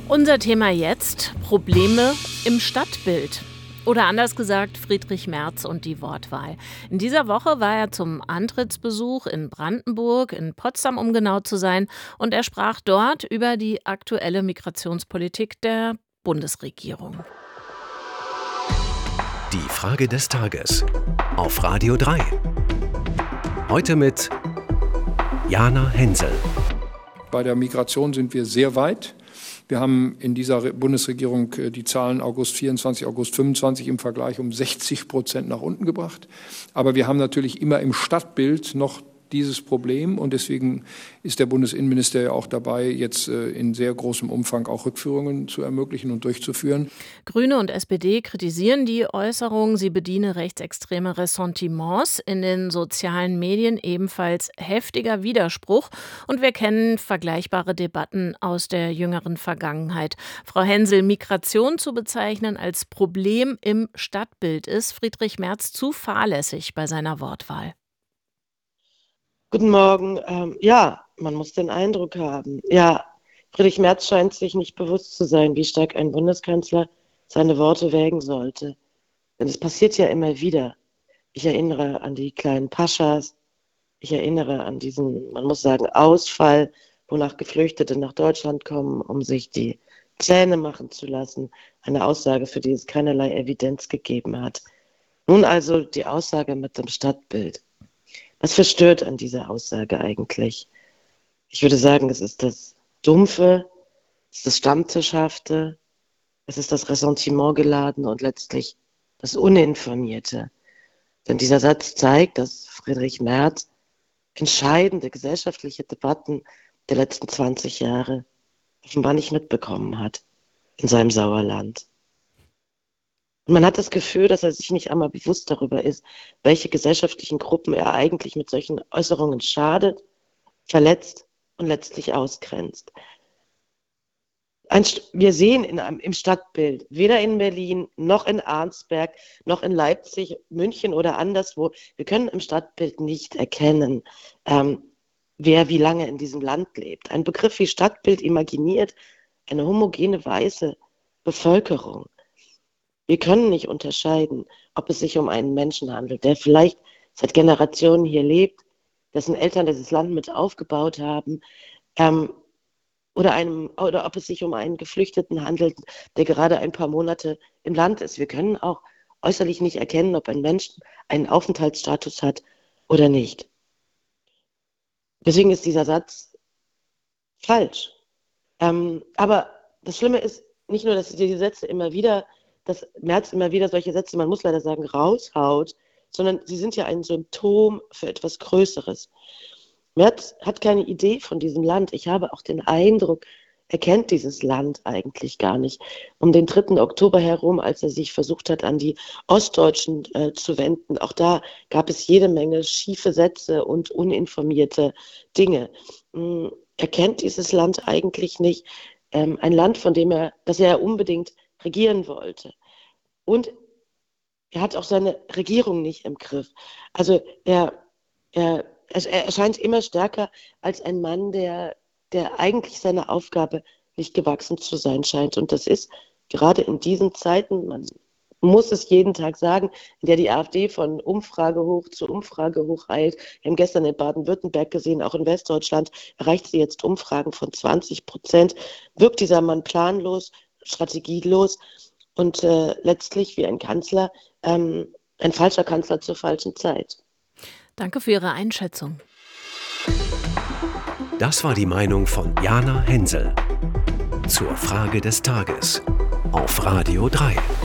Unser Thema jetzt: Probleme im Stadtbild. Oder anders gesagt, Friedrich Merz und die Wortwahl. In dieser Woche war er zum Antrittsbesuch in Brandenburg, in Potsdam, um genau zu sein. Und er sprach dort über die aktuelle Migrationspolitik der Bundesregierung. Die Frage des Tages auf Radio 3. Heute mit Jana Hensel. Bei der Migration sind wir sehr weit. Wir haben in dieser Bundesregierung die Zahlen August 24, August 25 im Vergleich um 60% nach unten gebracht. Aber wir haben natürlich immer im Stadtbild noch dieses Problem und deswegen ist der Bundesinnenminister ja auch dabei, jetzt in sehr großem Umfang auch Rückführungen zu ermöglichen und durchzuführen. Grüne und SPD kritisieren die Äußerung, sie bediene rechtsextreme Ressentiments. In den sozialen Medien ebenfalls heftiger Widerspruch. Und wir kennen vergleichbare Debatten aus der jüngeren Vergangenheit. Frau Hensel, Migration zu bezeichnen als Problem im Stadtbild, ist Friedrich Merz zu fahrlässig bei seiner Wortwahl? Guten Morgen. Man muss den Eindruck haben. Friedrich Merz scheint sich nicht bewusst zu sein, wie stark ein Bundeskanzler seine Worte wägen sollte. Denn es passiert ja immer wieder. Ich erinnere an die kleinen Paschas. Ich erinnere an diesen, man muss sagen, Ausfall, wonach Geflüchtete nach Deutschland kommen, um sich die Zähne machen zu lassen. Eine Aussage, für die es keinerlei Evidenz gegeben hat. Nun also die Aussage mit dem Stadtbild. Was verstört an dieser Aussage eigentlich? Ich würde sagen, es ist das Dumpfe, es ist das Stammtischhafte, es ist das Ressentimentgeladene und letztlich das Uninformierte. Denn dieser Satz zeigt, dass Friedrich Merz entscheidende gesellschaftliche Debatten der letzten 20 Jahre offenbar nicht mitbekommen hat in seinem Sauerland. Und man hat das Gefühl, dass er sich nicht einmal bewusst darüber ist, welche gesellschaftlichen Gruppen er eigentlich mit solchen Äußerungen schadet, verletzt und letztlich ausgrenzt. Wir sehen im Stadtbild, weder in Berlin, noch in Arnsberg, noch in Leipzig, München oder anderswo, wir können im Stadtbild nicht erkennen, wer wie lange in diesem Land lebt. Ein Begriff wie Stadtbild imaginiert eine homogene weiße Bevölkerung. Wir können nicht unterscheiden, ob es sich um einen Menschen handelt, der vielleicht seit Generationen hier lebt, dessen Eltern dieses Land mit aufgebaut haben, oder ob es sich um einen Geflüchteten handelt, der gerade ein paar Monate im Land ist. Wir können auch äußerlich nicht erkennen, ob ein Mensch einen Aufenthaltsstatus hat oder nicht. Deswegen ist dieser Satz falsch. Aber das Schlimme ist nicht nur, dass diese Sätze dass Merz immer wieder solche Sätze, man muss leider sagen, raushaut, sondern sie sind ja ein Symptom für etwas Größeres. Merz hat keine Idee von diesem Land. Ich habe auch den Eindruck, er kennt dieses Land eigentlich gar nicht. Um den 3. Oktober herum, als er sich versucht hat, an die Ostdeutschen zu wenden, auch da gab es jede Menge schiefe Sätze und uninformierte Dinge. Er kennt dieses Land eigentlich nicht. Ein Land, das er unbedingt regieren wollte. Und er hat auch seine Regierung nicht im Griff. Also er erscheint immer stärker als ein Mann, der eigentlich seiner Aufgabe nicht gewachsen zu sein scheint. Und das ist gerade in diesen Zeiten, man muss es jeden Tag sagen, in der die AfD von Umfrage hoch zu Umfrage hoch eilt. Wir haben gestern in Baden-Württemberg gesehen, auch in Westdeutschland erreicht sie jetzt Umfragen von 20%. Wirkt dieser Mann planlos, strategielos und letztlich wie ein Kanzler, ein falscher Kanzler zur falschen Zeit. Danke für Ihre Einschätzung. Das war die Meinung von Jana Hensel zur Frage des Tages auf Radio 3.